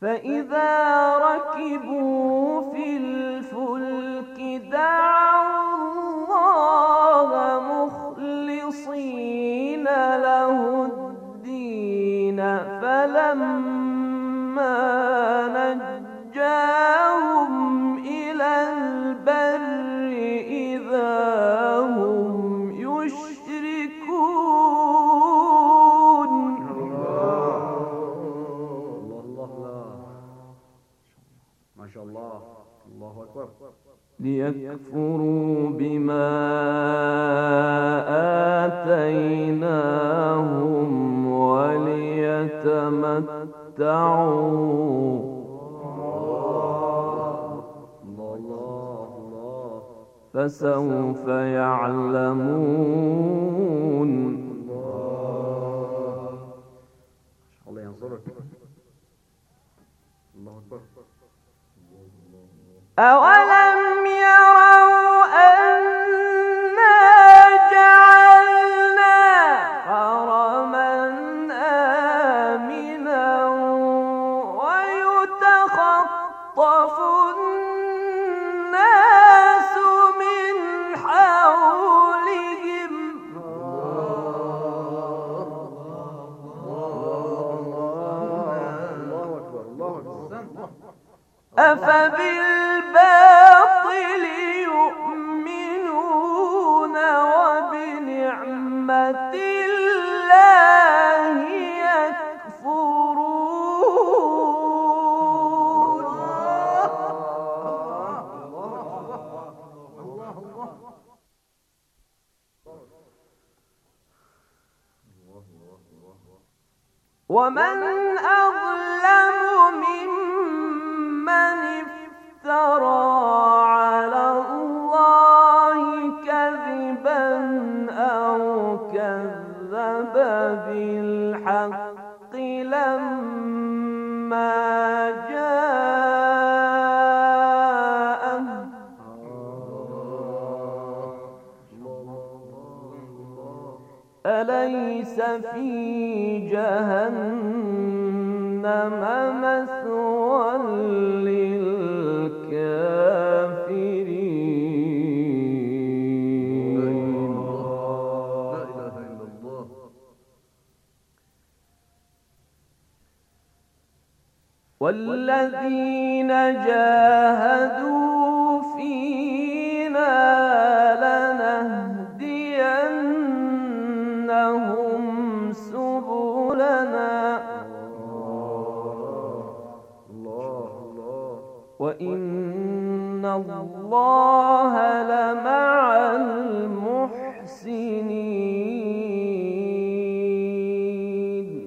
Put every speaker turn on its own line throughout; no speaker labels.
فإذا ركبوا في الفلك دعوا الله مخلصين له الدين فلما نجاهم إلى البر إذا هم يشركون.
ما شاء الله. الله أكبر.
ليكفروا بما آتيناهم وليتمتعوا فسوف يعلمون.
الله ينصرك. الله أكبر.
أولم يروا أنا جعلنا حرما آمنا ويتخطف الناس من حولهم أفبالباطل يؤمنون وبنعمة الله يكفرون. ومن أظلم ممن افترى على الله كذبا أو كذب بالحق لما جاءه أليس في جهنم مثوى للكافرين.
لا إله إلا الله.
والذين جاهدوا فينا لنهدينهم سبلنا وإن الله لمع المحسنين.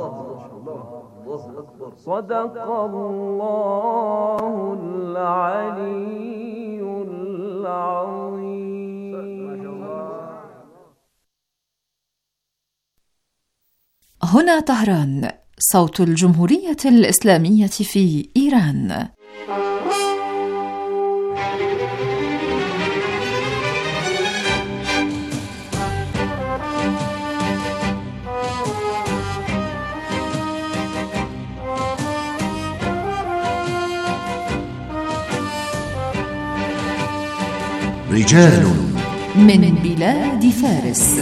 صدق الله العلي العظيم.
هنا طهران، صوت الجمهورية الإسلامية في إيران.
رجال
من بلاد فارس.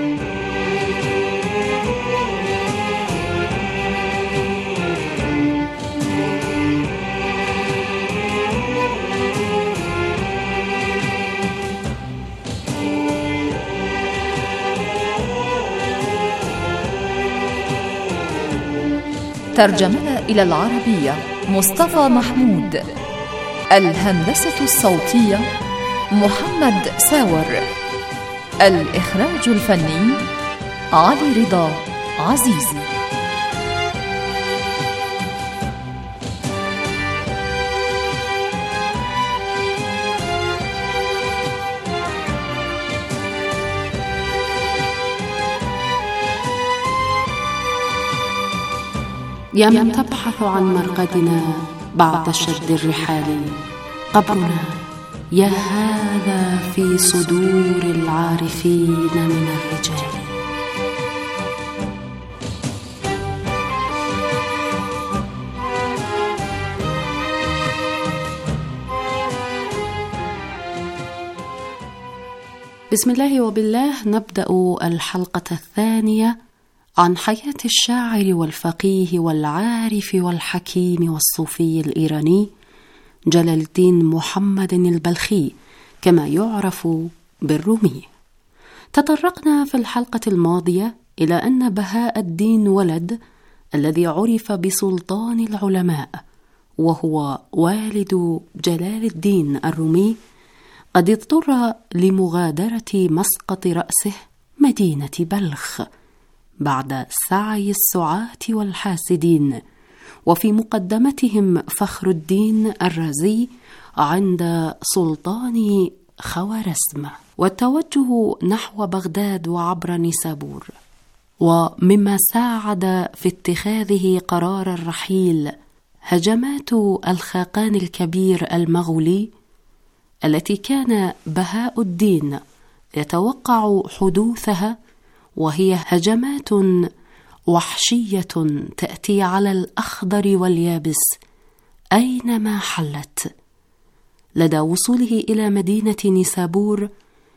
ترجمة إلى العربية مصطفى محمود. الهندسة الصوتية محمد ساور. الإخراج الفني علي رضا عزيزي.
يا من تبحث عن مرقدنا بعد شد الرحال، قبرنا يا هذا في صدور العارفين من الرجال. بسم الله وبالله. نبدأ الحلقة الثانية عن حياة الشاعر والفقيه والعارف والحكيم والصوفي الإيراني جلال الدين محمد البلخي، كما يعرف بالرومي. تطرقنا في الحلقة الماضية إلى أن بهاء الدين ولد، الذي عرف بسلطان العلماء وهو والد جلال الدين الرومي، قد اضطر لمغادرة مسقط رأسه مدينة بلخ بعد سعي السعاة والحاسدين، وفي مقدمتهم فخر الدين الرازي عند سلطان خوارزم، والتوجه نحو بغداد وعبر نيسابور. ومما ساعد في اتخاذه قرار الرحيل هجمات الخاقان الكبير المغولي، التي كان بهاء الدين يتوقع حدوثها، وهي هجمات وحشية تأتي على الأخضر واليابس أينما حلت. لدى وصوله إلى مدينة نيسابور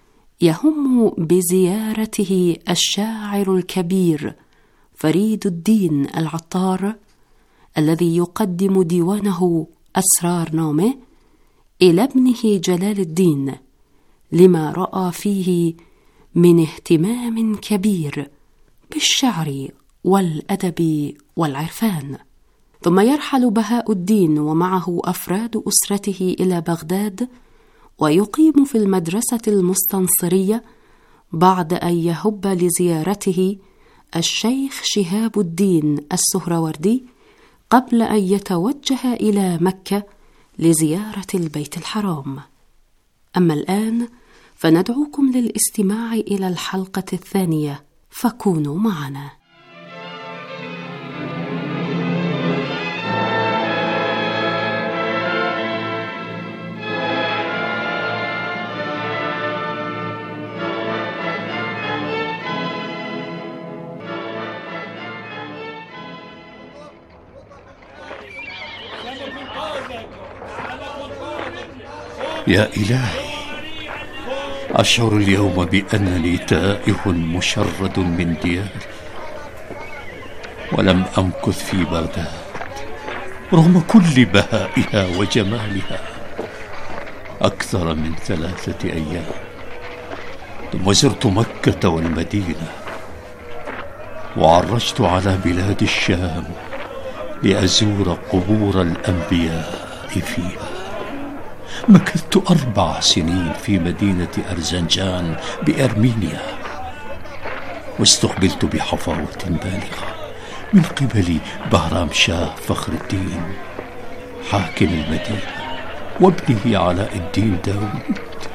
يهم بزيارته الشاعر الكبير فريد الدين العطار، الذي يقدم ديوانه أسرار نومه إلى ابنه جلال الدين، لما رأى فيه من اهتمام كبير بالشعر والأدب والعرفان. ثم يرحل بهاء الدين ومعه أفراد أسرته إلى بغداد، ويقيم في المدرسة المستنصرية بعد أن يهب لزيارته الشيخ شهاب الدين السهروردي، قبل أن يتوجه إلى مكة لزيارة البيت الحرام. أما الآن فندعوكم للاستماع إلى الحلقة الثانية، فكونوا معنا.
يا إلهي، أشعر اليوم بأنني تائه مشرد من دياري، ولم أمكث في بغداد رغم كل بهائها وجمالها أكثر من 3 أيام. ثم زرت مكة والمدينة، وعرجت على بلاد الشام لأزور قبور الأنبياء فيها. مكثت 4 سنين في مدينة أرزنجان بأرمينيا، واستقبلت بحفاوة بالغة من قبل بهرام شاه فخر الدين حاكم المدينة وابنه علاء الدين داود.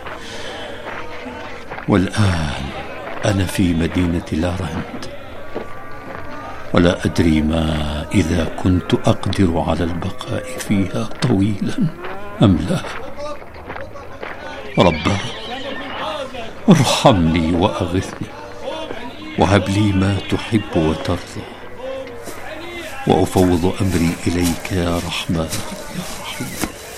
والآن أنا في مدينة لارند، ولا أدري ما إذا كنت أقدر على البقاء فيها طويلا أم لا. رباه، ارحمني وأغثني، وهب لي ما تحب وترضى، وأفوض أمري إليك يا رحمن يا رحيم.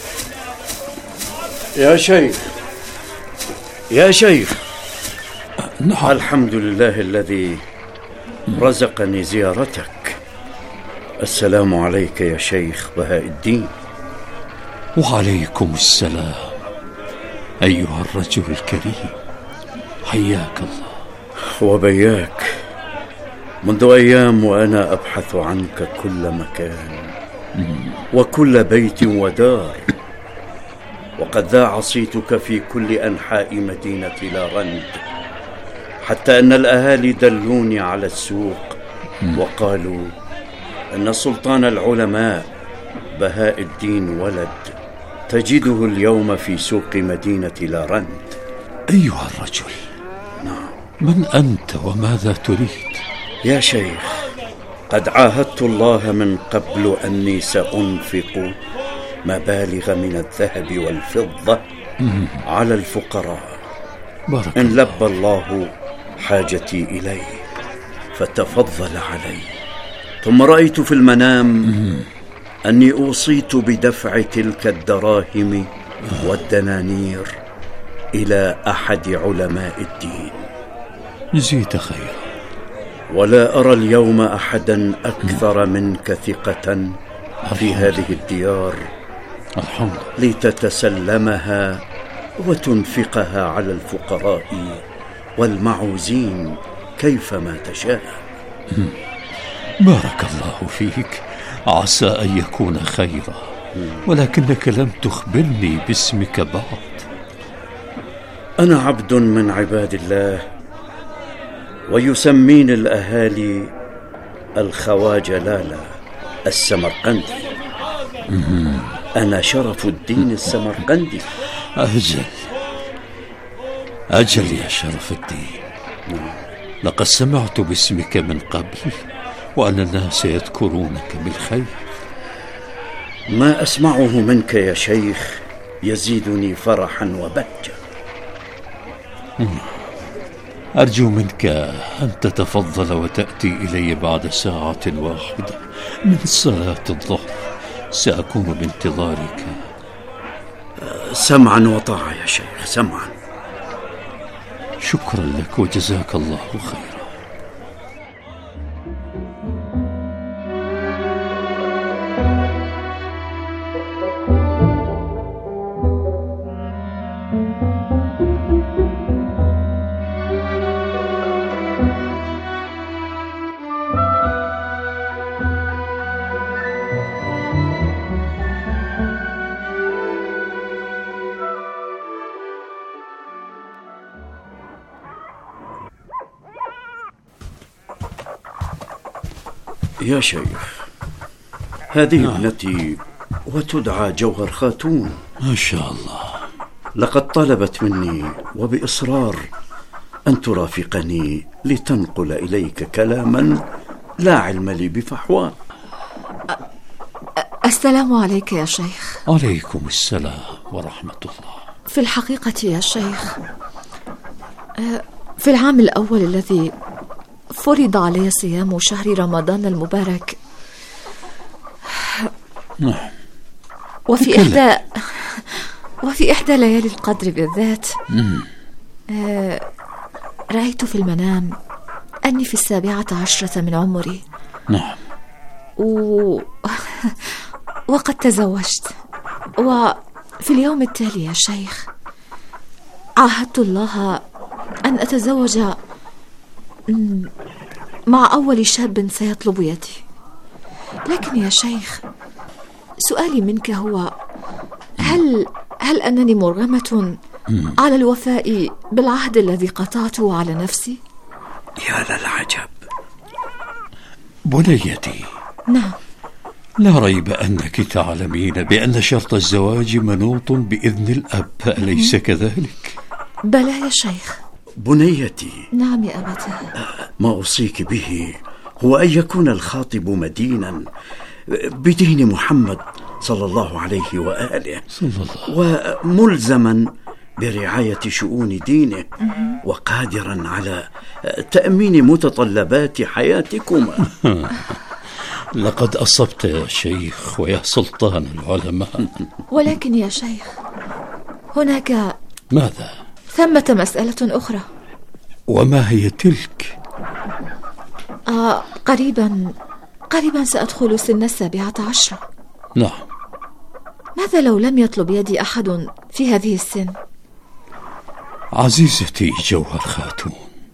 يا شيخ
نعم.
الحمد لله الذي رزقني زيارتك. السلام عليك يا شيخ بهاء الدين.
وعليكم السلام أيها الرجل الكريم، حياك الله.
وبياك. منذ أيام وأنا أبحث عنك كل مكان وكل بيت ودار، وقد ذاع صيتك في كل أنحاء مدينة لارند، حتى أن الأهالي دلوني على السوق وقالوا أن سلطان العلماء بهاء الدين ولد تجده اليوم في سوق مدينة لارند.
أيها الرجل،
نعم.
من أنت وماذا تريد؟
يا شيخ، قد عاهدت الله من قبل أني سأنفق مبالغ من الذهب والفضة على الفقراء، إن لبى الله حاجتي إليه فتفضل علي. ثم رأيت في المنام أني أوصيت بدفع تلك الدراهم والدنانير إلى أحد علماء الدين.
جزيت خيرا.
ولا أرى اليوم أحدا أكثر منك ثقة في هذه الديار
الحمد
لتتسلمها وتنفقها على الفقراء والمعوزين كيفما تشاء.
بارك الله فيك، عسى أن يكون خيرا، ولكنك لم تخبرني باسمك بعد.
أنا عبد من عباد الله، ويسمين الأهالي الخواجة لالا السمرقندي. أنا شرف الدين السمرقندي.
أجل يا شرف الدين، لقد سمعت باسمك من قبل، وأن الناس يذكرونك بالخير.
ما أسمعه منك يا شيخ يزيدني فرحا وبهجة.
أرجو منك أن تتفضل وتأتي إلي بعد ساعة واحدة من صلاة الظهر، سأكون بانتظارك.
سمعا وطاعة يا شيخ، سمعا.
شكرا لك وجزاك الله خيرا.
يا شيخ، هذه ابنتي وتدعى جوهر خاتون.
ما شاء الله.
لقد طلبت مني وبإصرار أن ترافقني لتنقل إليك كلاما لا علم لي بفحواه.
السلام عليك يا شيخ.
عليكم السلام ورحمة الله.
في الحقيقة يا شيخ، في العام الأول الذي فرض علي صيام شهر رمضان المبارك، وفي إحدى ليالي القدر بالذات، رأيت في المنام أني في 17 من عمري.
نعم.
وقد تزوجت. وفي اليوم التالي يا شيخ عاهدت الله أن أتزوج مع أول شاب سيطلب يدي. لكن يا شيخ، سؤالي منك هو: هل أنني مرغمة على الوفاء بالعهد الذي قطعته على نفسي؟
يا للعجب.
بنيتي.
نعم.
لا ريب أنك تعلمين بأن شرط الزواج منوط بإذن الأب، أليس كذلك؟
بلى يا شيخ.
بنيتي.
نعم يا أبتاه.
ما أوصيك به هو أن يكون الخاطب مدينا بدين محمد صلى الله عليه وآله، وملزما برعاية شؤون دينه، وقادرا على تأمين متطلبات حياتكما.
لقد أصبت يا شيخ ويا سلطان العلماء.
ولكن يا شيخ، هناك
ماذا؟
ثمة مسألة أخرى.
وما هي تلك؟
قريبا سأدخل سن 17.
نعم.
ماذا لو لم يطلب يدي أحد في هذه السن؟
عزيزتي جوهر خاتون،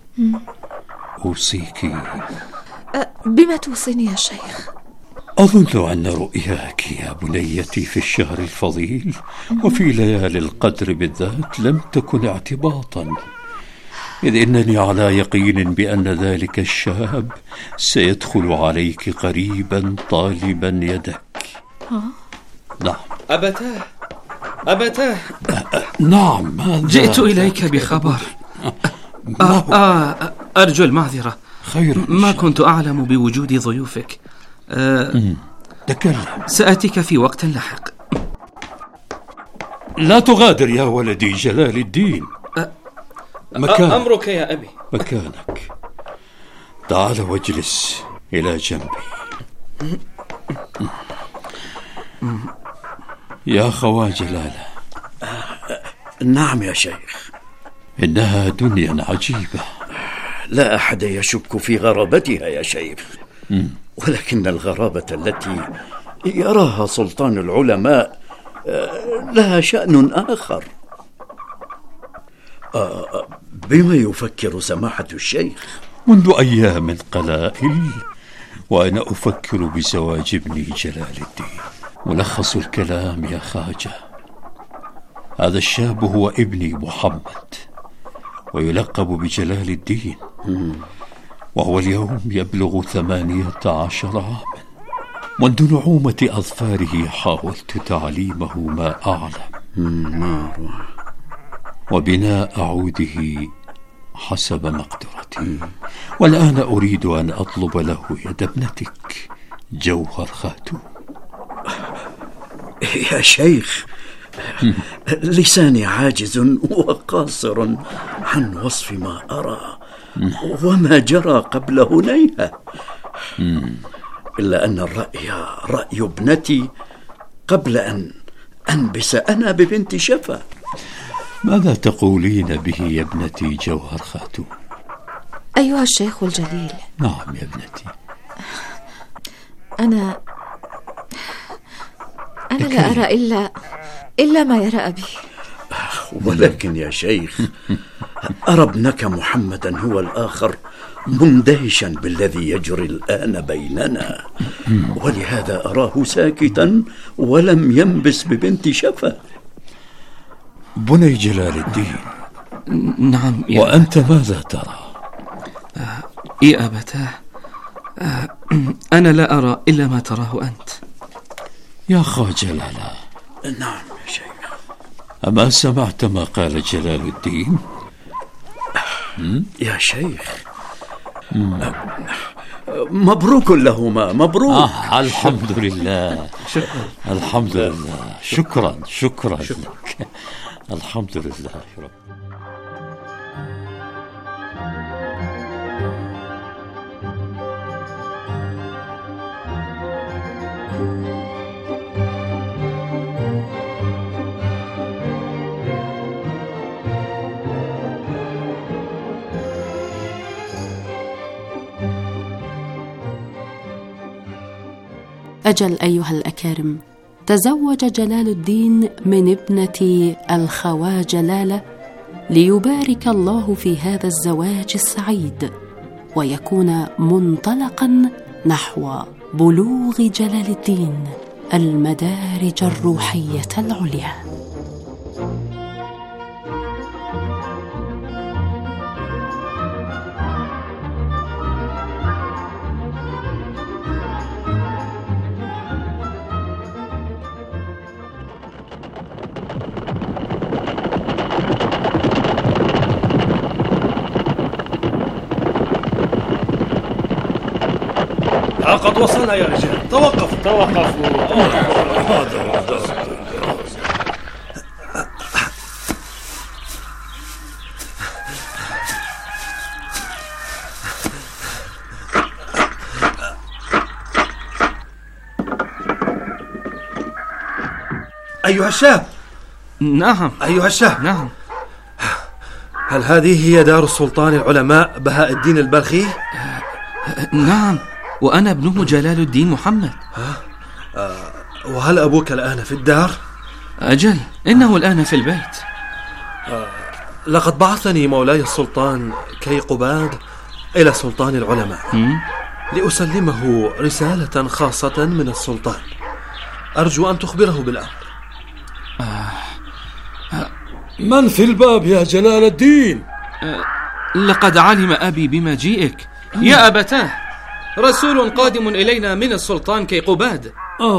أوصيك.
بما توصيني يا شيخ؟
أظن أن رؤياك يا بنيتي في الشهر الفضيل وفي ليالي القدر بالذات لم تكن اعتباطا، إذ إنني على يقين بأن ذلك الشاب سيدخل عليك قريبا طالبا يدك. نعم.
أبتاه.
نعم.
جئت إليك بخبر. أرجو المعذرة.
خير.
ما كنت أعلم بوجود ضيوفك.
تكلم.
سأتيك في وقت لاحق.
لا تغادر يا ولدي جلال الدين.
أمرك يا أبي.
مكانك. تعال واجلس إلى جنبي.
يا خواجة لالا. نعم يا شيخ.
إنها دنيا عجيبة.
لا أحد يشك في غرابتها يا شيخ، ولكن الغرابة التي يراها سلطان العلماء لها شأن آخر. بما يفكر سماحة الشيخ؟
منذ أيام قلائل وأنا أفكر بزواج ابني جلال الدين. ملخص الكلام يا خواجة، هذا الشاب هو ابني محمد، ويلقب بجلال الدين، وهو اليوم يبلغ 18 عاما. منذ نعومة أظفاره حاولت تعليمه ما أعلم وبناء عوده حسب مقدرتي، والآن أريد أن أطلب له يد ابنتك جوهر خاتون.
يا شيخ، لساني عاجز وقاصر عن وصف ما أرى وما جرى قبل هنيها، إلا أن الرأي رأي ابنتي قبل أن أنبس أنا ببنت شفا.
ماذا تقولين به يا ابنتي جوهر خاتون؟
أيها الشيخ الجليل.
نعم يا ابنتي.
أنا لا أرى إلا ما يرى أبي.
ولكن يا شيخ، أرى ابنك محمدا هو الآخر مندهشا بالذي يجري الآن بيننا، ولهذا أراه ساكتا ولم ينبس ببنت شفا.
بني جلال الدين.
نعم.
وأنت ماذا ترى؟
يا أبتاه، أنا لا أرى إلا ما تراه أنت.
يا خواجة لالا.
نعم يا شيخ.
أما سمعت ما قال جلال الدين؟
يا شيخ، مبروك لهما، مبروك.
الحمد لله. الحمد لله. شكرا لك. الحمد لله رب.
أجل أيها الأكارم، تزوج جلال الدين من ابنة الخواجة لالا ليبارك الله في هذا الزواج السعيد، ويكون منطلقا نحو بلوغ جلال الدين المدارج الروحية العليا.
قد وصلنا يا رجال. توقفوا. أيها الشاب.
نعم.
أيها الشاب.
نعم.
هل هذه هي دار السلطان العلماء بهاء الدين البلخي؟
نعم، وأنا ابنه جلال الدين محمد.
وهل أبوك الآن في الدار؟
أجل، إنه الآن في البيت.
لقد بعثني مولاي السلطان كيقباد إلى سلطان العلماء لأسلمه رسالة خاصة من السلطان، أرجو أن تخبره بالأمر.
من في الباب يا جلال الدين؟
لقد علم أبي بمجيئك يا أبتاه، رسول قادم إلينا من السلطان كيقباد.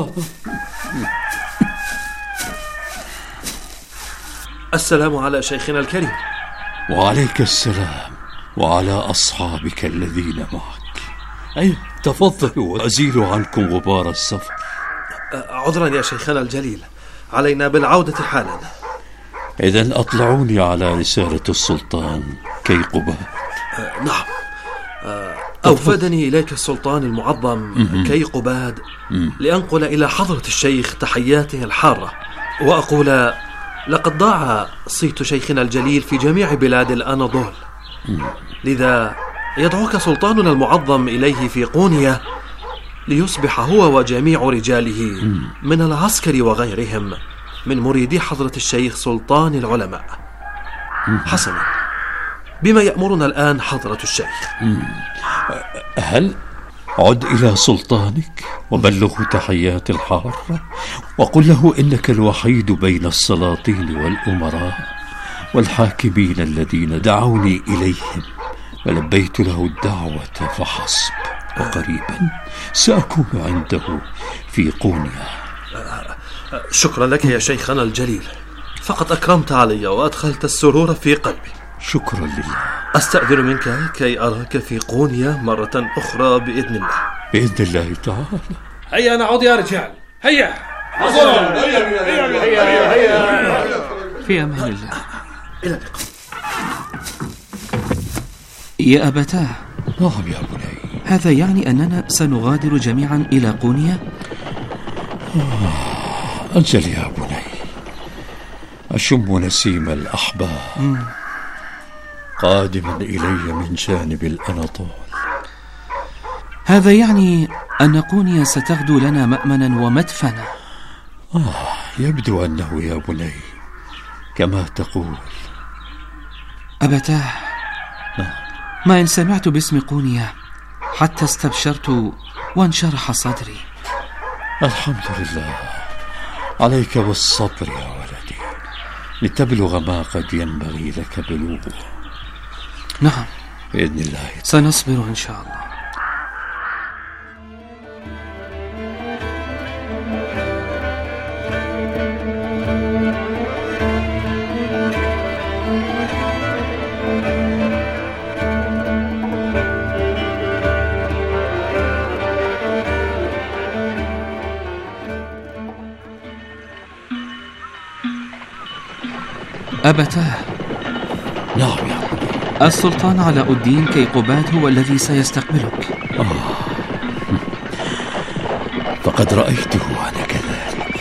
السلام على شيخنا الكريم.
وعليك السلام، وعلى أصحابك الذين معك. أي تفضلوا وأزيلوا عنكم غبار السفر.
عذرا يا شيخنا الجليل، علينا بالعودة حالا.
إذن أطلعوني على رسالة السلطان كيقباد.
نعم. أوفدني إليك السلطان المعظم كيقباد لأنقل إلى حضرة الشيخ تحياته الحارة، وأقول لقد ضاع صيت شيخنا الجليل في جميع بلاد الأناضول، لذا يدعوك سلطاننا المعظم إليه في قونيا ليصبح هو وجميع رجاله من العسكر وغيرهم من مريدي حضرة الشيخ سلطان العلماء. حسنا، بما يأمرنا الآن حضرة الشيخ؟
هل عد إلى سلطانك وبلغه تحيات الحارة، وقل له إنك الوحيد بين السلاطين والأمراء والحاكمين الذين دعوني إليهم، فلبيت له الدعوة فحسب، وقريبا سأكون عنده في قونيا.
شكرا لك يا شيخنا الجليل، فقد أكرمت علي وأدخلت السرور في قلبي.
شكرا لله.
أستأذن منك كي أراك في قونيا مرة أخرى بإذن الله.
بإذن الله تعالى.
هيا نعود يا رجال، هيا. في أمان الله.
إلى اللقاء.
يا أبتاه.
نعم يا بني.
هذا يعني أننا سنغادر جميعا إلى قونيا؟
أجل يا بني، أشم نسيم الأحباب قادما إلي من جانب الأناضول.
هذا يعني أن قونيا ستغدو لنا مأمنا ومدفنا.
يبدو أنه يا بني كما تقول.
أبتاه، ما إن سمعت باسم قونيا حتى استبشرت وانشرح صدري.
الحمد لله. عليك بالصبر يا ولدي لتبلغ ما قد ينبغي لك بلوغه.
نعم
بإذن الله
سنصبر إن شاء الله. أبتاه.
نعم يا
أبني. السلطان علاء الدين كيقوباد هو الذي سيستقبلك.
فقد رأيته أنا كذلك.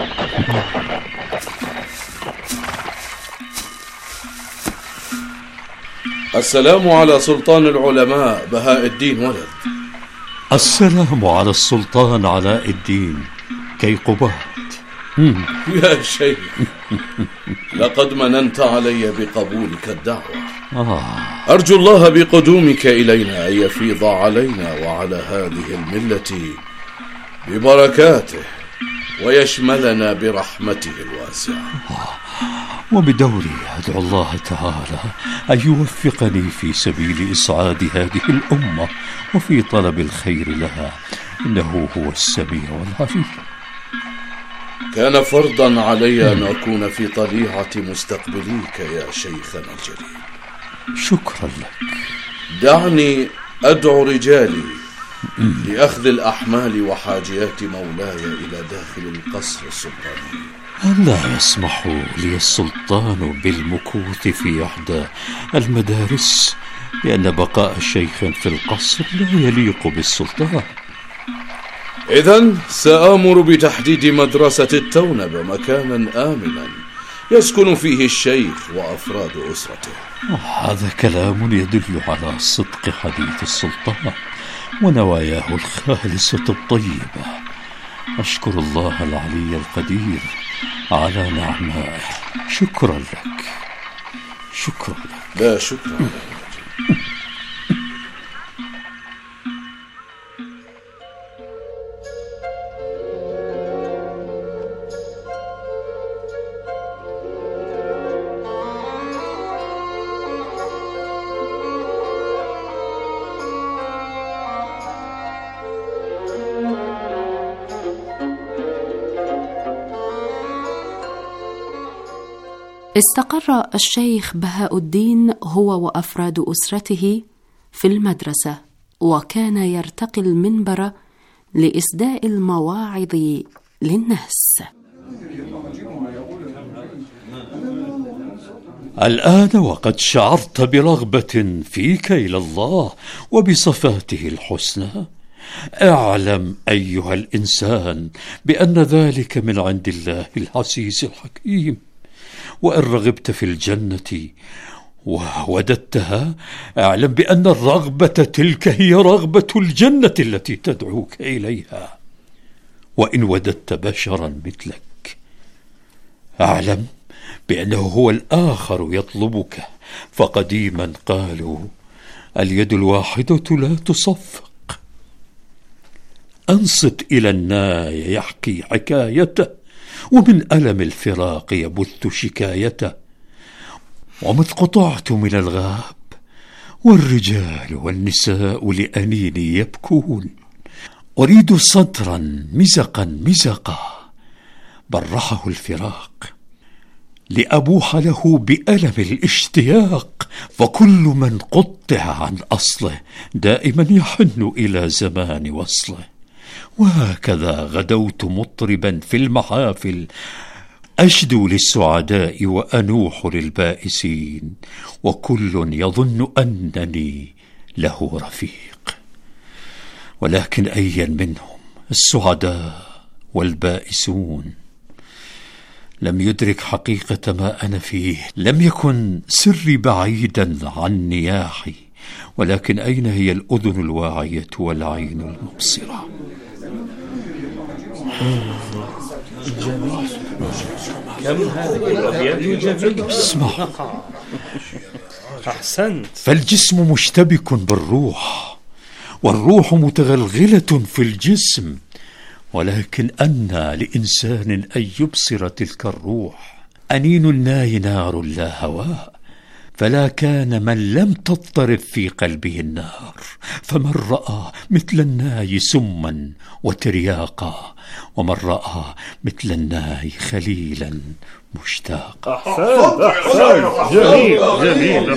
السلام على سلطان العلماء بهاء الدين ولد.
السلام على السلطان علاء الدين كيقوباد.
يا شيخ، لقد مننت علي بقبولك الدعوة. أرجو الله بقدومك إلينا أن يفيض علينا وعلى هذه الملة ببركاته ويشملنا برحمته الواسعة.
وبدوري أدعو الله تعالى أن يوفقني في سبيل إسعاد هذه الأمة وفي طلب الخير لها، إنه هو السميع العليم.
كان فرضا علي أن أكون في طليعة مستقبليك يا شيخنا الجليل.
شكرا لك.
دعني أدعو رجالي لأخذ الأحمال وحاجيات مولاي إلى داخل القصر السلطاني.
ألا يسمح لي السلطان بالمكوث في إحدى المدارس، لأن بقاء الشيخ في القصر لا يليق بالسلطان.
إذن سآمر بتحديد مدرسة التونبة مكانا آمنا يسكن فيه الشيخ وأفراد أسرته.
هذا كلام يدل على صدق حديث السلطان ونواياه الخالصة الطيبة. أشكر الله العلي القدير على نعمائه. شكرا لك. شكرا لك.
لا شكرا لك.
استقر الشيخ بهاء الدين هو وأفراد أسرته في المدرسة، وكان يرتقي المنبر لإسداء المواعظ للناس.
الآن وقد شعرت برغبة فيك إلى الله وبصفاته الحسنى، اعلم أيها الإنسان بأن ذلك من عند الله العزيز الحكيم، وإن رغبت في الجنة ووددتها، اعلم بأن الرغبة تلك هي رغبة الجنة التي تدعوك إليها. وإن وددت بشرا مثلك، اعلم بأنه هو الآخر يطلبك، فقديما قالوا: اليد الواحدة لا تصفق. أنصت إلى الناي يحكي حكايته، ومن ألم الفراق يبث شكايته. ومذ قطعت من الغاب، والرجال والنساء لأنيني يبكون، أريد سطرا مزقا مزقا برحه الفراق، لأبوح له بألم الاشتياق. فكل من قطع عن أصله دائما يحن إلى زمان وصله. وهكذا غدوت مطربا في المحافل، أشدو للسعداء وأنوح للبائسين، وكل يظن أنني له رفيق. ولكن أيا منهم، السعداء والبائسون، لم يدرك حقيقة ما أنا فيه. لم يكن سري بعيدا عن نياحي، ولكن أين هي الأذن الواعية والعين المبصرة؟
جميل. كم هذه الأبيات جميلة.
اسمع.
أحسنت.
فالجسم مشتبك بالروح، والروح متغلغلة في الجسم، ولكن أنى لإنسان أن يبصر تلك الروح. أنين الناي نار لا هواء، فلا كان من لم تضطرب في قلبه النار. فمن رأى مثل الناي سما وترياقا، ومن رأى مثل الناي خليلا مشتاقا.
أحسنت أحسنت. جميل جميل.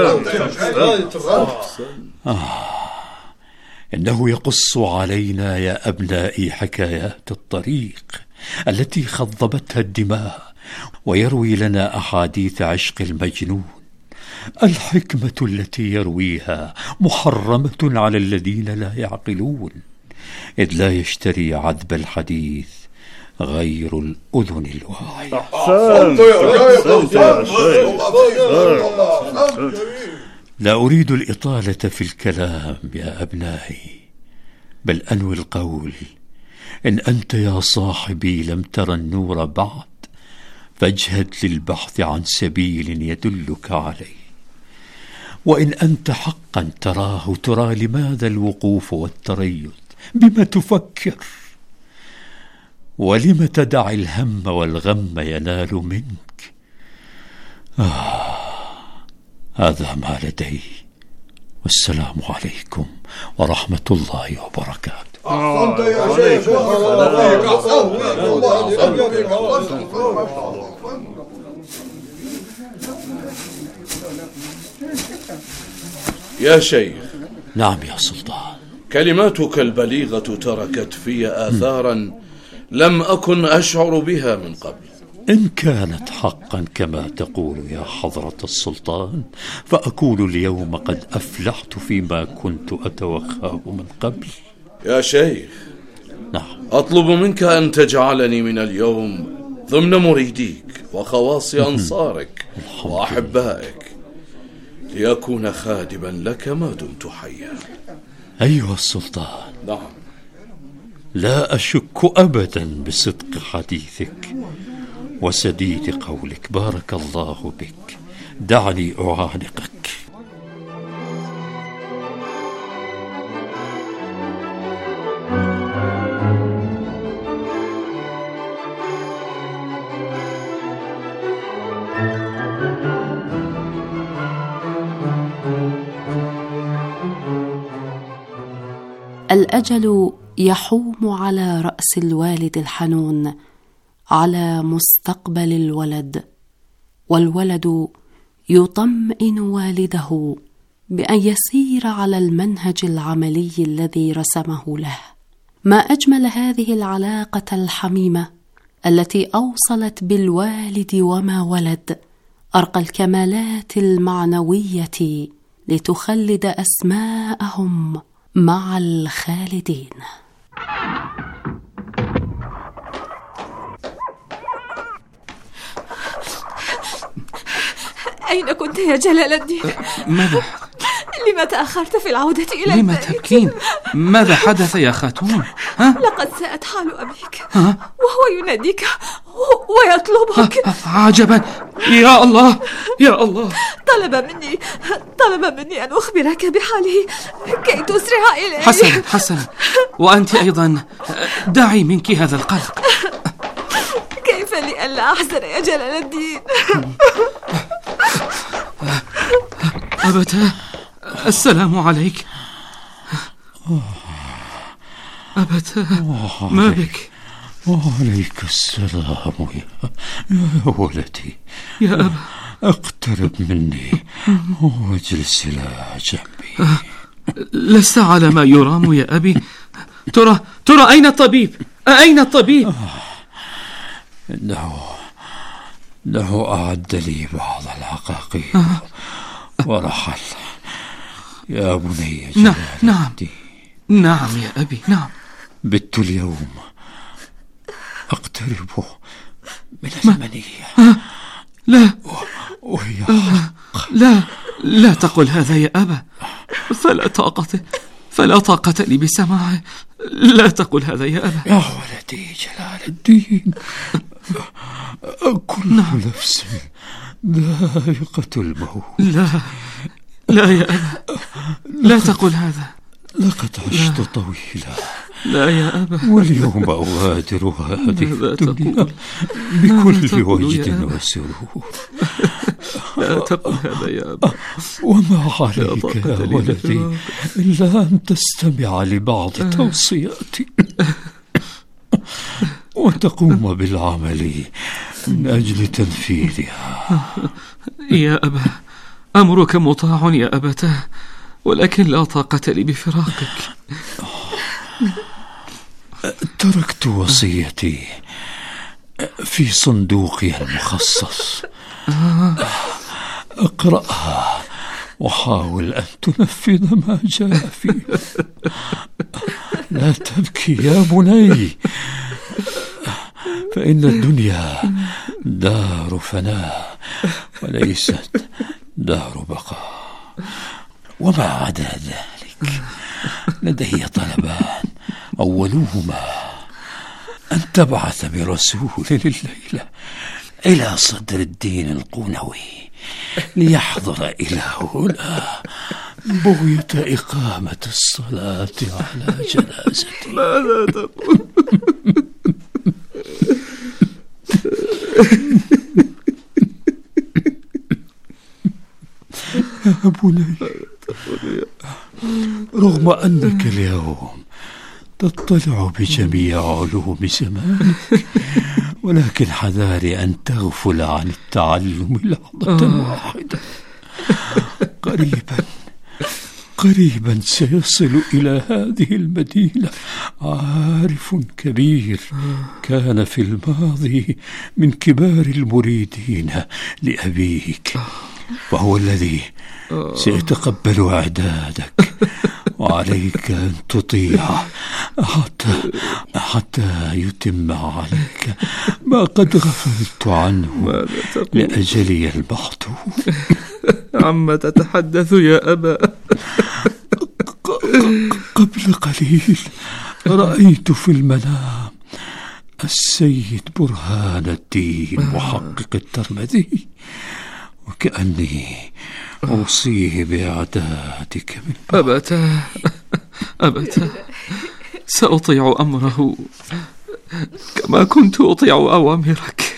إنه يقص علينا يا أبنائي حكايات الطريق التي خضبتها الدماء، ويروي لنا أحاديث عشق المجنون. الحكمة التي يرويها محرمة على الذين لا يعقلون، إذ لا يشتري عذب الحديث غير الأذن الواعية. لا أريد الإطالة في الكلام يا أبنائي، بل أنوي القول: إن أنت يا صاحبي لم تر النور بعد، فاجهد للبحث عن سبيل يدلك عليه. وإن أنت حقا تراه، ترى لماذا الوقوف والتريث؟ بما تفكر؟ ولم تدع الهم والغم ينال منك؟ هذا ما لدي، والسلام عليكم ورحمة الله وبركاته.
أحسنت يا شيخ.
يا شيخ.
نعم يا سلطان.
كلماتك البليغة تركت في آثارا لم أكن أشعر بها من قبل.
إن كانت حقا كما تقول يا حضرة السلطان، فأكون اليوم قد أفلحت فيما كنت أتوخاه من قبل.
يا شيخ.
نعم.
أطلب منك أن تجعلني من اليوم ضمن مريديك وخواص أنصارك وأحبائك، ليكون خادما لك ما دمت حيا.
أيها السلطان.
نعم.
لا أشك أبدا بصدق حديثك وسديد قولك. بارك الله بك. دعني أعانقك.
الأجل يحوم على رأس الوالد الحنون، على مستقبل الولد، والولد يطمئن والده بأن يسير على المنهج العملي الذي رسمه له. ما أجمل هذه العلاقة الحميمة التي أوصلت بالوالد وما ولد أرقى الكمالات المعنوية لتخلد أسماءهم مع الخالدين.
أين كنت يا جلال الدين؟
ماذا؟
لما تأخرت في العودة إلى
لما
البيت؟
تبكين؟ ماذا حدث يا خاتون؟
لقد ساءت حال أبيك، وهو يناديك ويطلبك.
عجبا، يا الله يا الله.
طلب مني أن أخبرك بحاله كي تسرع إليه.
حسنا، وأنت أيضا دعي منك هذا القلق.
كيف لي ألا أحزن يا جلال الدين؟
أبتاه، السلام عليك. أبتاه، ما بك؟
وعليك السلام يا ولدي.
يا أبا،
اقترب مني واجلس إلى جنبي.
لست على ما يرام يا أبي. ترى أين الطبيب؟ أين الطبيب؟
إنه أعد لي بعض العقاقير ورحل. يا بني جلال.
نعم يا أبي، نعم.
بت اليوم أقترب من المنية.
لا
وهي
لا تقل هذا يا أبا، فلا طاقة لي بسماعه. لا تقل هذا يا أبا.
يا ولدي جلال الدين، كل نفس ذائقة الموت.
لا يا أبا، لا تقل هذا.
لقد عشت طويلا.
لا يا أبا،
واليوم أغادر هذه الدنيا بكل وجد وسرور.
لا تقل هذا يا أبا.
وما عليك يا ولدي إلا أن تستمع لبعض توصياتي وتقوم بالعمل من أجل تنفيذها.
يا أبا، أمرك مطاع يا أبتاه، ولكن لا طاقة لي بفراقك.
تركت وصيتي في صندوقي المخصص. اقرأها وحاول أن تنفذ ما جاء فيه. لا تبكي يا بني، فإن الدنيا دار فناء وليست دار بقاء. وما عدا ذلك لدي طلبان، أولهما أن تبعث برسول الليلة إلى صدر الدين القونوي ليحضر إلى هنا بغية إقامة الصلاة على جنازتي.
ماذا تقول؟
يا بني، رغم أنك اليوم تطلع بجميع علوم زمانك، ولكن حذاري أن تغفل عن التعلم لحظة واحدة. قريبا سيصل إلى هذه المدينة عارف كبير كان في الماضي من كبار المريدين لأبيك، وهو الذي سيتقبل إعدادك، وعليك أن تطيع حتى يتم عليك ما قد غفلت عنه لأجلي المحتوم.
عما تتحدث يا أبا؟
قبل قليل رأيت في المنام السيد برهان الدين محقق الترمذي، وكأني أوصيه بإعدادك من بعد.
أبتاه، سأطيع أمره كما كنت أطيع أوامرك.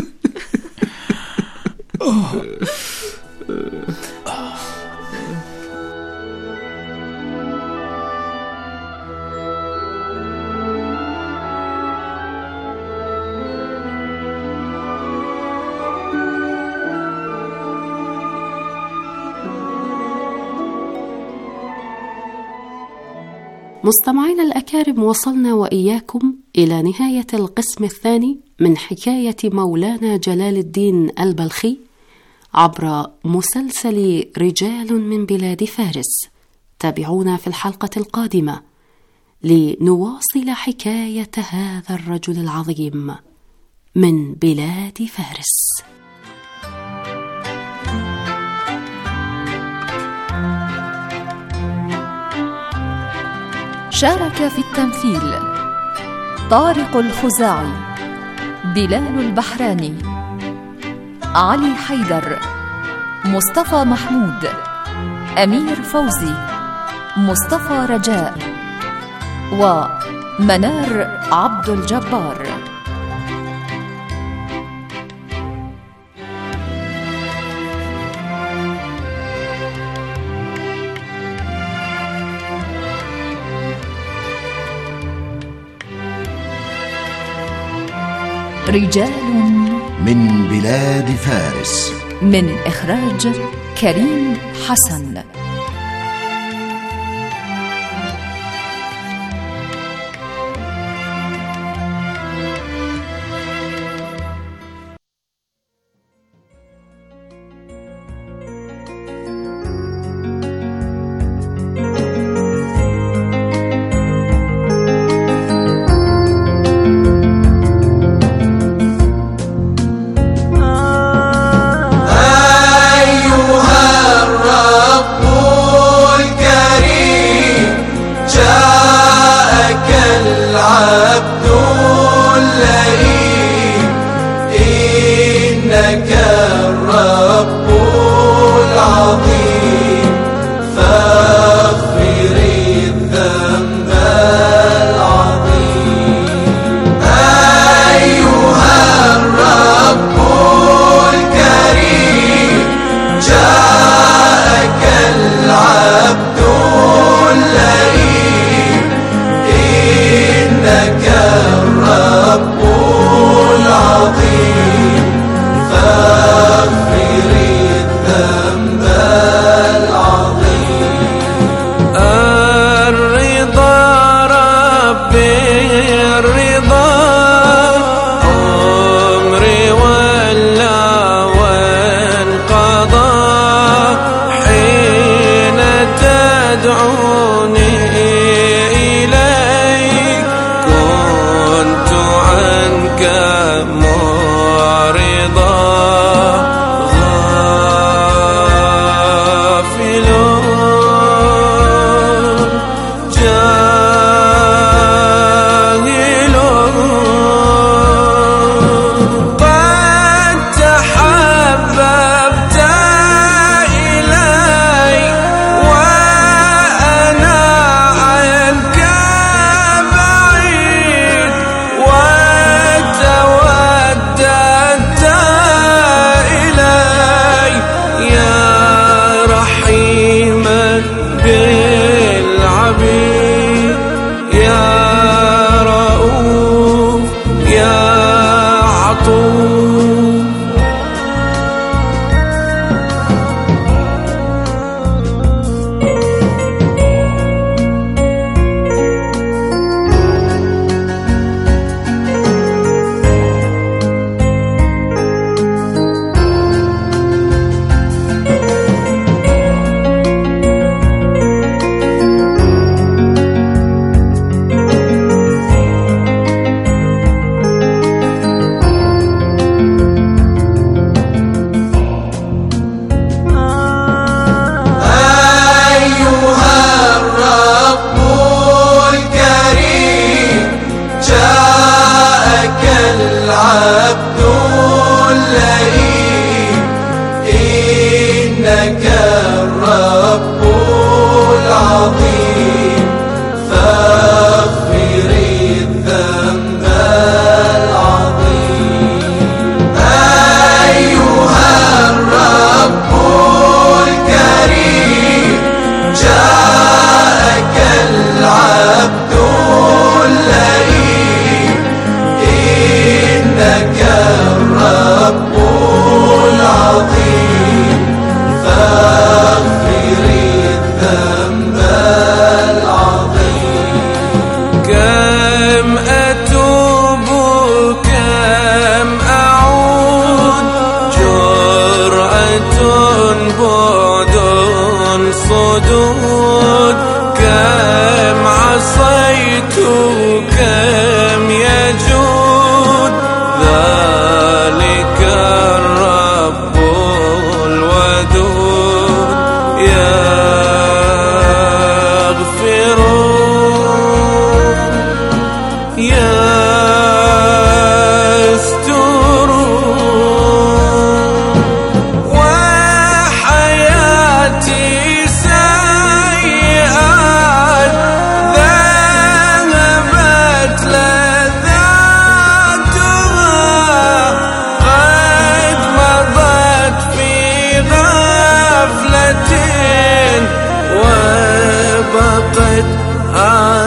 مستمعينا الأكارم، وصلنا وإياكم إلى نهاية القسم الثاني من حكاية مولانا جلال الدين البلخي عبر مسلسل رجال من بلاد فارس. تابعونا في الحلقة القادمة لنواصل حكاية هذا الرجل العظيم من بلاد فارس.
شارك في التمثيل طارق الخزاعي، بلال البحراني، علي حيدر، مصطفى محمود، أمير فوزي، مصطفى رجاء، ومنار عبد الجبار. رجال
من بلاد فارس،
من إخراج كريم حسن.
أيها الرب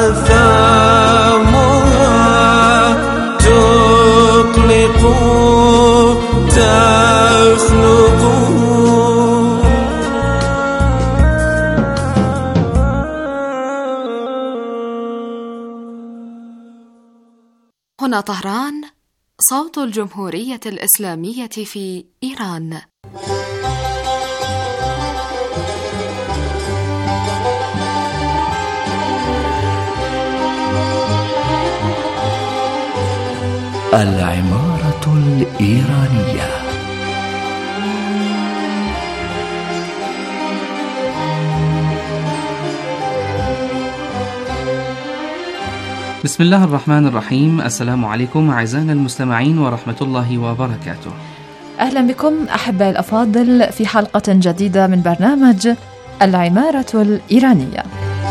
آثامها تقلق تخلق.
هنا طهران، صوت الجمهورية الإسلامية في إيران.
العمارة الإيرانية.
بسم الله الرحمن الرحيم. السلام عليكم أعزائنا المستمعين ورحمة الله وبركاته.
أهلا بكم أحبائي الأفاضل في حلقة جديدة من برنامج العمارة الإيرانية.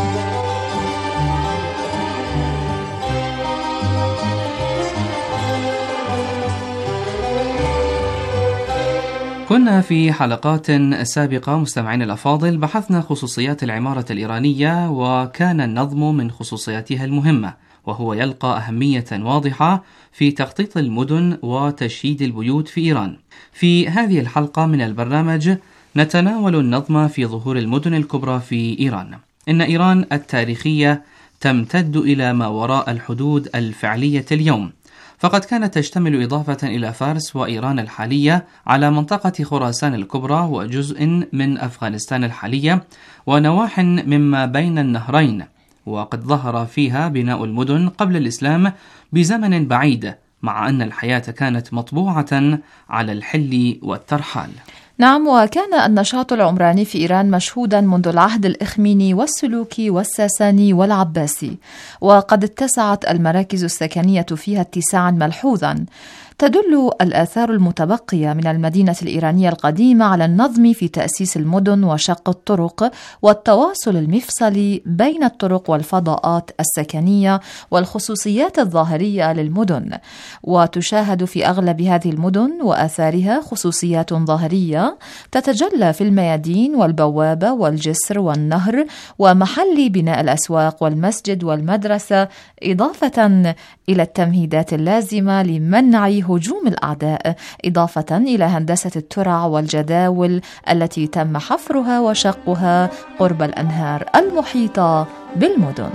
كنا في حلقات سابقة مستمعين الأفاضل بحثنا خصوصيات العمارة الإيرانية، وكان النظم من خصوصياتها المهمة، وهو يلقى أهمية واضحة في تخطيط المدن وتشييد البيوت في إيران. في هذه الحلقة من البرنامج نتناول النظم في ظهور المدن الكبرى في إيران. إن إيران التاريخية تمتد إلى ما وراء الحدود الفعلية اليوم، فقد كانت تشتمل إضافة إلى فارس وإيران الحالية على منطقة خراسان الكبرى وجزء من أفغانستان الحالية ونواح مما بين النهرين، وقد ظهر فيها بناء المدن قبل الإسلام بزمن بعيد، مع أن الحياة كانت مطبوعة على الحل والترحال.
نعم، وكان النشاط العمراني في إيران مشهودا منذ العهد الإخميني والسلوكي والساساني والعباسي، وقد اتسعت المراكز السكنية فيها اتساعا ملحوظا. تدل الآثار المتبقية من المدينة الإيرانية القديمة على النظم في تأسيس المدن وشق الطرق والتواصل المفصلي بين الطرق والفضاءات السكنية والخصوصيات الظاهرية للمدن، وتشاهد في أغلب هذه المدن وآثارها خصوصيات ظاهرية تتجلى في الميادين والبوابة والجسر والنهر ومحل بناء الأسواق والمسجد والمدرسة، إضافة إلى التمهيدات اللازمة لمنع هجوم الأعداء، إضافة إلى هندسة الترع والجداول التي تم حفرها وشقها قرب الأنهار المحيطة بالمدن.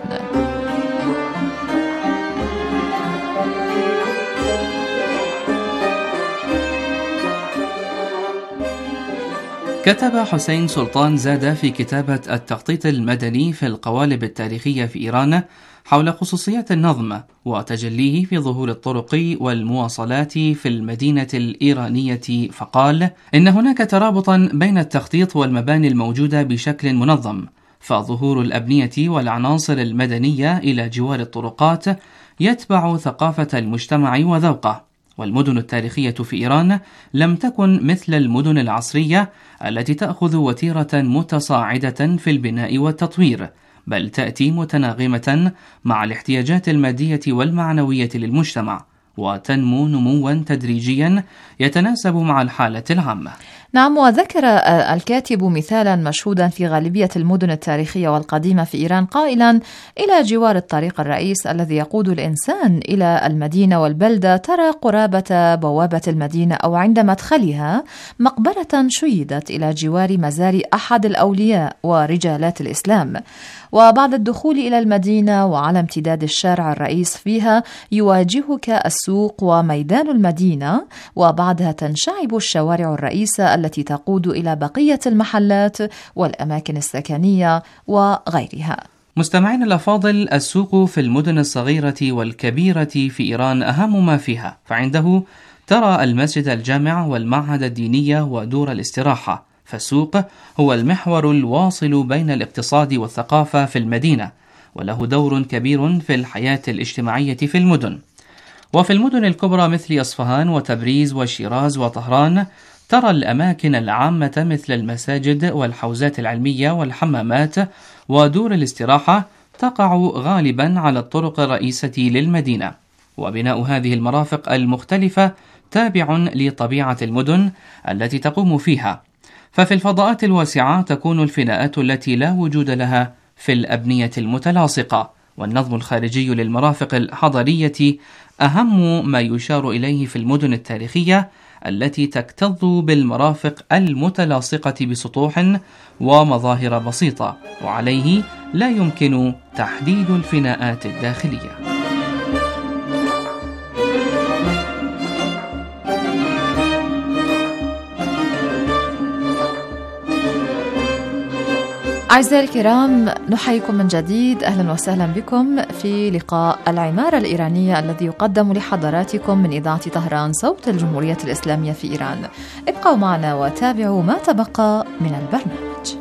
كتب حسين سلطان زادة في كتابة التخطيط المدني في القوالب التاريخية في إيران حول خصوصيات النظم وتجليه في ظهور الطرق والمواصلات في المدينة الإيرانية، فقال: إن هناك ترابطا بين التخطيط والمباني الموجودة بشكل منظم، فظهور الأبنية والعناصر المدنية إلى جوار الطرقات يتبع ثقافة المجتمع وذوقه. والمدن التاريخية في إيران لم تكن مثل المدن العصرية التي تأخذ وتيرة متصاعدة في البناء والتطوير، بل تأتي متناغمة مع الاحتياجات المادية والمعنوية للمجتمع، وتنمو نموا تدريجيا يتناسب مع الحالة العامة.
نعم، وذكر الكاتب مثالا مشهودا في غالبية المدن التاريخية والقديمة في إيران قائلا: إلى جوار الطريق الرئيس الذي يقود الإنسان إلى المدينة والبلدة ترى قرابة بوابة المدينة أو عند مدخلها مقبرة شيدت إلى جوار مزار أحد الأولياء ورجالات الإسلام، وبعد الدخول إلى المدينة وعلى امتداد الشارع الرئيس فيها يواجهك السوق وميدان المدينة، وبعدها تنشعب الشوارع الرئيسة التي تقود إلى بقية المحلات والأماكن السكنية وغيرها.
مستمعين الأفاضل، السوق في المدن الصغيرة والكبيرة في إيران أهم ما فيها، فعنده ترى المسجد الجامع والمعهد الديني ودور الاستراحة. فالسوق هو المحور الواصل بين الاقتصاد والثقافة في المدينة، وله دور كبير في الحياة الاجتماعية في المدن. وفي المدن الكبرى مثل أصفهان وتبريز وشيراز وطهران ترى الأماكن العامة مثل المساجد والحوزات العلمية والحمامات ودور الاستراحة تقع غالبا على الطرق الرئيسة للمدينة، وبناء هذه المرافق المختلفة تابع لطبيعة المدن التي تقوم فيها. ففي الفضاءات الواسعة تكون الفناءات التي لا وجود لها في الأبنية المتلاصقة، والنظم الخارجي للمرافق الحضرية أهم ما يشار إليه في المدن التاريخية التي تكتظ بالمرافق المتلاصقة بسطوح ومظاهر بسيطة، وعليه لا يمكن تحديد الفناءات الداخلية.
أعزائي الكرام، نحييكم من جديد. أهلا وسهلا بكم في لقاء العمارة الإيرانية الذي يقدم لحضراتكم من إذاعة طهران صوت الجمهورية الإسلامية في إيران. ابقوا معنا وتابعوا ما تبقى من البرنامج.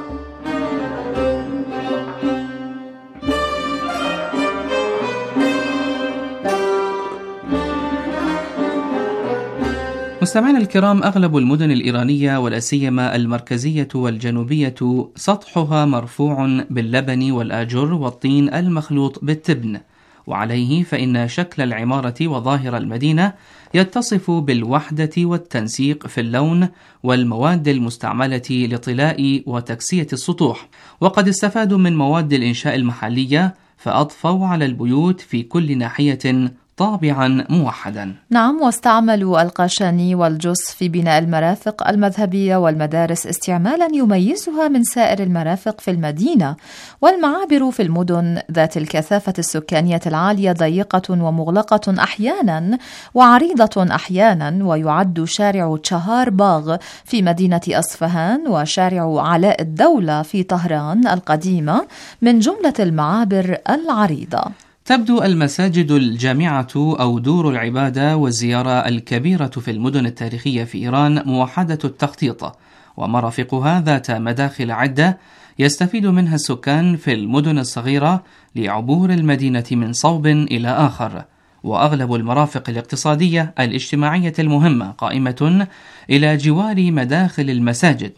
مستمعينا الكرام، أغلب المدن الإيرانية ولا سيما المركزية والجنوبية سطحها مرفوع باللبن والآجر والطين المخلوط بالتبن، وعليه فإن شكل العمارة وظاهر المدينة يتصف بالوحدة والتنسيق في اللون والمواد المستعملة لطلاء وتكسية السطوح، وقد استفادوا من مواد الإنشاء المحلية فأضفوا على البيوت في كل ناحية طابعا موحدا.
نعم، واستعملوا القاشاني والجص في بناء المرافق المذهبية والمدارس استعمالا يميزها من سائر المرافق في المدينة. والمعابر في المدن ذات الكثافة السكانية العالية ضيقة ومغلقة أحيانا وعريضة أحيانا، ويعد شارع تشهار باغ في مدينة أصفهان وشارع علاء الدولة في طهران القديمة من جملة المعابر العريضة.
تبدو المساجد الجامعة أو دور العبادة والزيارة الكبيرة في المدن التاريخية في إيران موحدة التخطيط، ومرافقها ذات مداخل عدة يستفيد منها السكان في المدن الصغيرة لعبور المدينة من صوب إلى آخر. وأغلب المرافق الاقتصادية الاجتماعية المهمة قائمة إلى جوار مداخل المساجد،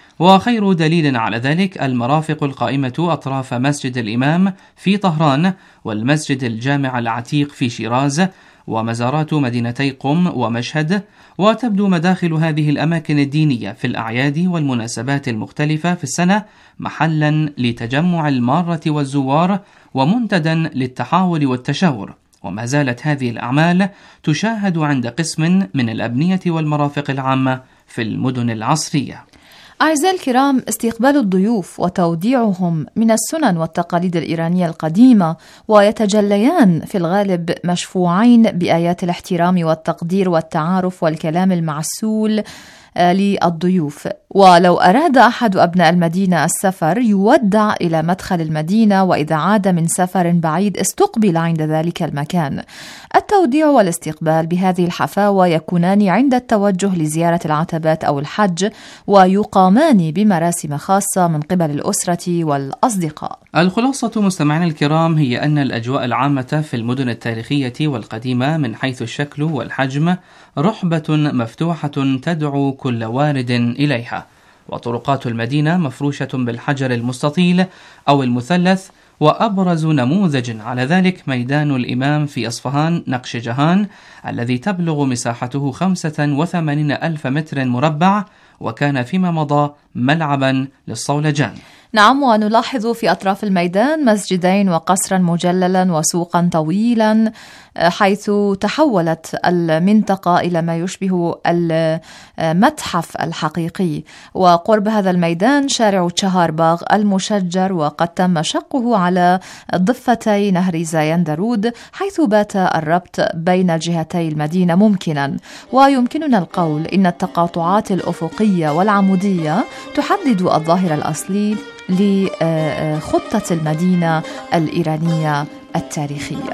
وخير دليل على ذلك المرافق القائمة أطراف مسجد الإمام في طهران والمسجد الجامع العتيق في شيراز ومزارات مدينتي قم ومشهد. وتبدو مداخل هذه الأماكن الدينية في الأعياد والمناسبات المختلفة في السنة محلا لتجمع المارة والزوار ومنتدى للتحاور والتشاور، وما زالت هذه الأعمال تشاهد عند قسم من الأبنية والمرافق العامة في المدن العصرية.
أعزائي الكرام، استقبال الضيوف وتوديعهم من السنن والتقاليد الإيرانية القديمة، ويتجليان في الغالب مشفوعين بآيات الاحترام والتقدير والتعارف والكلام المعسول للضيوف. ولو أراد أحد أبناء المدينة السفر يودع إلى مدخل المدينة، وإذا عاد من سفر بعيد استقبل عند ذلك المكان. التوديع والاستقبال بهذه الحفاوة يكونان عند التوجه لزيارة العتبات أو الحج، ويقامان بمراسم خاصة من قبل الأسرة والأصدقاء.
الخلاصة مستمعينا الكرام هي أن الأجواء العامة في المدن التاريخية والقديمة من حيث الشكل والحجم رحبة مفتوحة تدعو كل وارد إليها، وطرقات المدينة مفروشة بالحجر المستطيل أو المثلث، وأبرز نموذج على ذلك ميدان الإمام في أصفهان نقشجهان الذي تبلغ مساحته 85,000 متر مربع، وكان فيما مضى ملعبا للصولجان.
نعم، ونلاحظ في أطراف الميدان مسجدين وقصرا مجللا وسوقا طويلا، حيث تحولت المنطقة إلى ما يشبه المتحف الحقيقي. وقرب هذا الميدان شارع تشهار باغ المشجر، وقد تم شقه على ضفتي نهر زايندرود، حيث بات الربط بين جهتي المدينة ممكنا. ويمكننا القول إن التقاطعات الأفقية والعمودية تحدد الظاهر الأصلي لخطة المدينة الإيرانية التاريخية.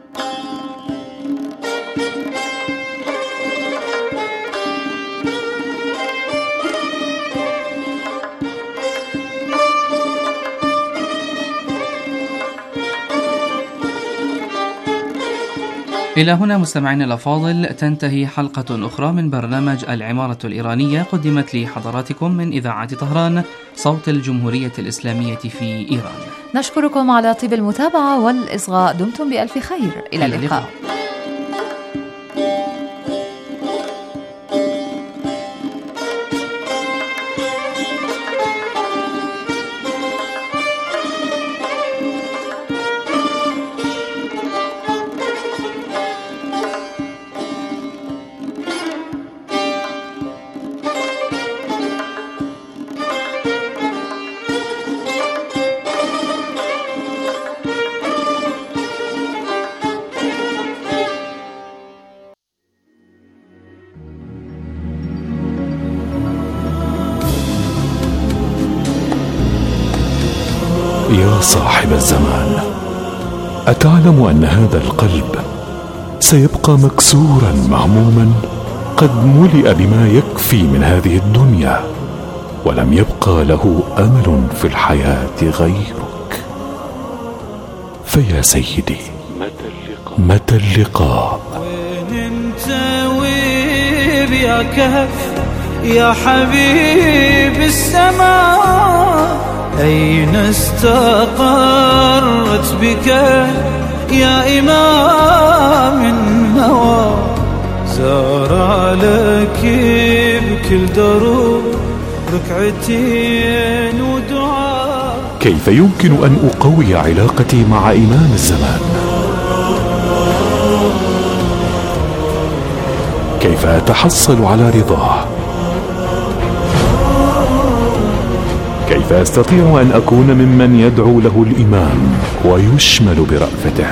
إلى هنا مستمعينا الأفاضل تنتهي حلقة أخرى من برنامج العمارة الإيرانية، قدمت لحضراتكم من إذاعة طهران صوت الجمهورية الإسلامية في إيران.
نشكركم على طيب المتابعة والإصغاء، دمتم بألف خير. إلى اللقاء.
يا صاحب الزمان، أتعلم أن هذا القلب سيبقى مكسورا مهموما قد ملئ بما يكفي من هذه الدنيا، ولم يبقى له أمل في الحياة غيرك؟ فيا سيدي، متى اللقاء؟
وين انت وين يا كهف يا حبيب السماء؟ أين استقرت بك يا إمام النوى؟ زار لك بكل دروب ركعتين ودعاء.
كيف يمكن أن أقوي علاقتي مع إمام الزمان؟ كيف أتحصل على رضاه؟ كيف أستطيع أن أكون ممن يدعو له الإمام ويشمل برأفته؟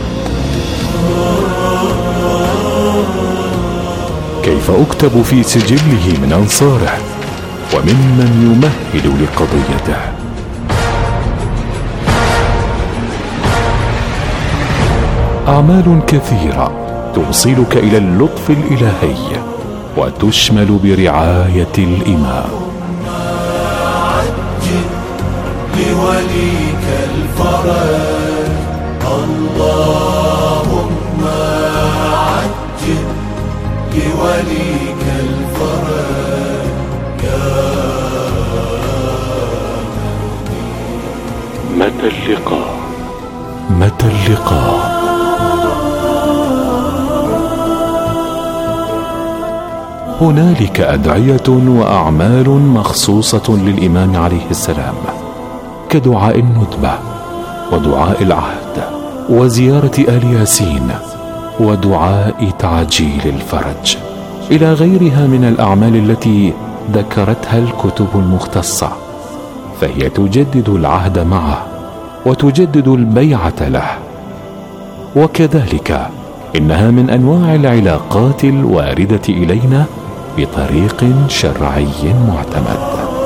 كيف أكتب في سجله من أنصاره وممن يمهد لقضيته؟ أعمال كثيرة توصلك إلى اللطف الإلهي وتشمل برعاية الإمام.
لوليك الفرج اللهم عجل لوليك الفرج يا
متى اللقاء؟ متى اللقاء؟ هنالك أدعية وأعمال مخصوصة للإمام عليه السلام، كدعاء الندبة ودعاء العهد وزيارة آل ياسين ودعاء تعجيل الفرج، إلى غيرها من الأعمال التي ذكرتها الكتب المختصة، فهي تجدد العهد معه وتجدد البيعة له. وكذلك إنها من أنواع العلاقات الواردة إلينا بطريق شرعي معتمد.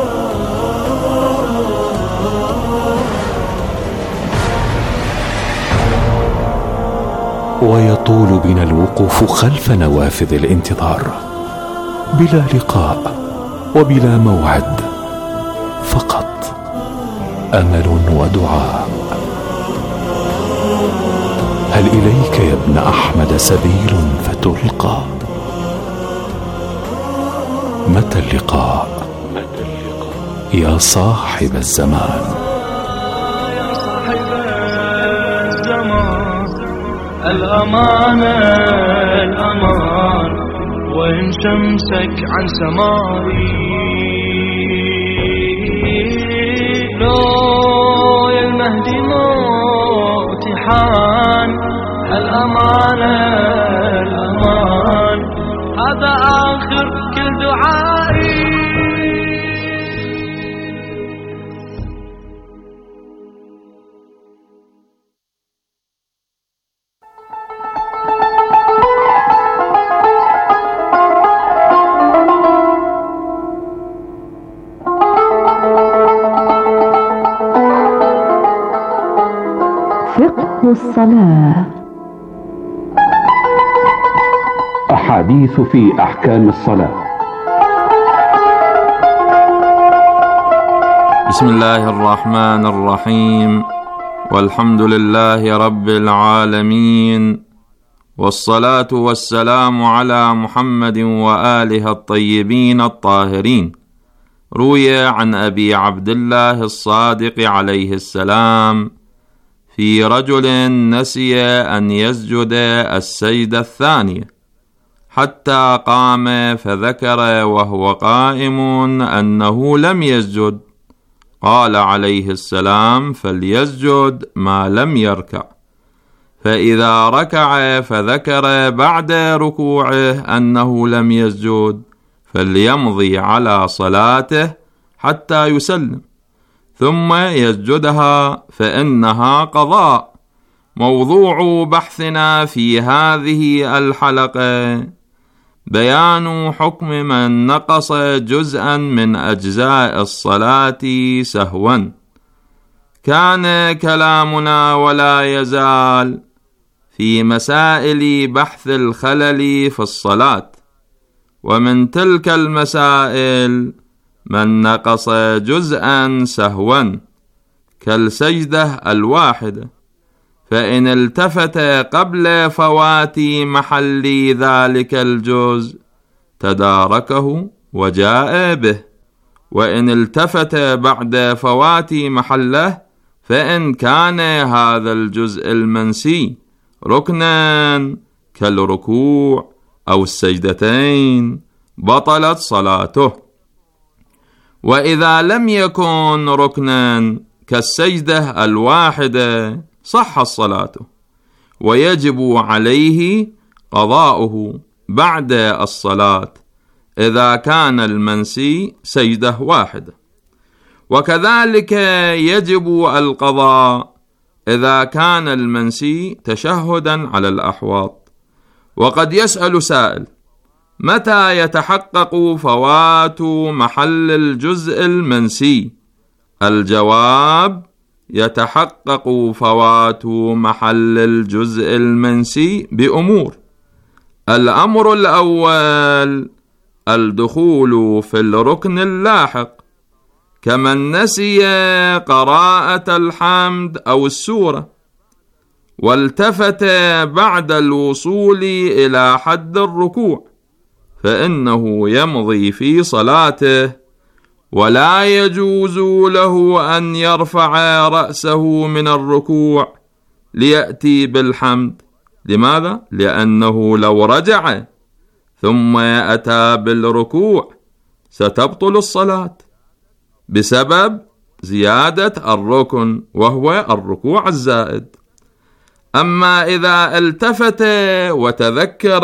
ويطول بنا الوقوف خلف نوافذ الانتظار بلا لقاء وبلا موعد، فقط أمل ودعاء. هل إليك يا ابن أحمد سبيل فتلقى؟ متى اللقاء؟ يا صاحب الزمان.
يا صاحب الزمان، الأمان الأمان، وإن شمسك عن سمائي لو يا المهدي موتي حان. الأمان الأمان، هذا آخر كل دعائي.
فقه الصلاة.
أحاديث في أحكام الصلاة.
بسم الله الرحمن الرحيم، والحمد لله رب العالمين، والصلاة والسلام على محمد وآله الطيبين الطاهرين. روي عن أبي عبد الله الصادق عليه السلام في رجل نسي أن يسجد السجدة الثانية حتى قام فذكر وهو قائم أنه لم يسجد، قال عليه السلام: فليسجد ما لم يركع. فإذا ركع فذكر بعد ركوعه أنه لم يسجد، فليمضي على صلاته حتى يسلم ثم يسجدها، فإنها قضاء. موضوع بحثنا في هذه الحلقة بيان حكم من نقص جزءا من أجزاء الصلاة سهوا، كان كلامنا ولا يزال في مسائل بحث الخلل في الصلاة، ومن تلك المسائل من نقص جزءا سهوا كالسجدة الواحدة، فإن التفت قبل فوات محل ذلك الجزء تداركه وجاء به، وإن التفت بعد فوات محله فإن كان هذا الجزء المنسي ركنا كالركوع أو السجدتين بطلت صلاته. وإذا لم يكن ركنا كالسجدة الواحدة صح الصلاة، ويجب عليه قضاؤه بعد الصلاة إذا كان المنسي سجدة واحدة، وكذلك يجب القضاء إذا كان المنسي تشهدا على الأحواض. وقد يسأل سائل: متى يتحقق فوات محل الجزء المنسي؟ الجواب: يتحقق فوات محل الجزء المنسي بأمور. الأمر الأول الدخول في الركن اللاحق، كمن نسي قراءة الحمد أو السورة والتفت بعد الوصول إلى حد الركوع، فإنه يمضي في صلاته ولا يجوز له أن يرفع رأسه من الركوع ليأتي بالحمد. لماذا؟ لأنه لو رجع ثم أتى بالركوع ستبطل الصلاة بسبب زيادة الركن وهو الركوع الزائد. أما إذا التفت وتذكر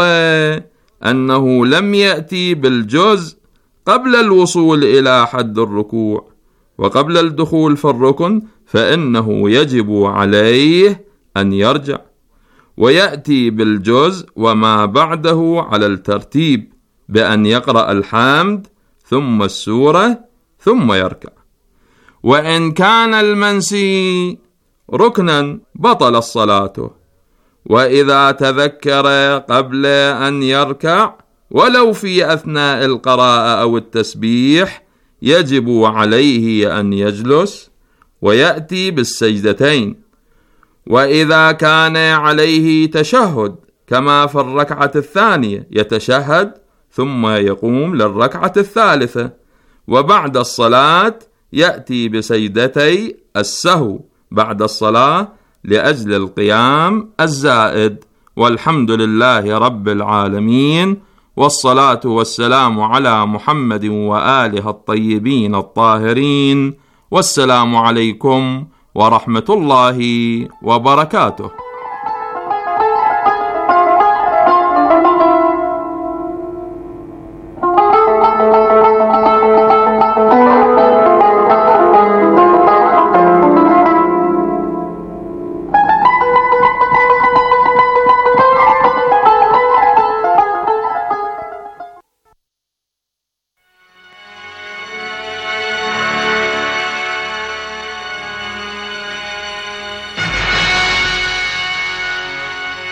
أنه لم يأتي بالجزء قبل الوصول إلى حد الركوع وقبل الدخول في الركن، فإنه يجب عليه أن يرجع ويأتي بالجزء وما بعده على الترتيب، بأن يقرأ الحمد ثم السورة ثم يركع. وإن كان المنسي ركنا بطل الصلاة، وإذا تذكر قبل أن يركع ولو في أثناء القراءة أو التسبيح يجب عليه أن يجلس ويأتي بالسجدتين. وإذا كان عليه تشهد كما في الركعة الثانية يتشهد ثم يقوم للركعة الثالثة، وبعد الصلاة يأتي بسجدتي السهو بعد الصلاة لأجل القيام الزائد. والحمد لله رب العالمين، والصلاة والسلام على محمد وآله الطيبين الطاهرين، والسلام عليكم ورحمة الله وبركاته.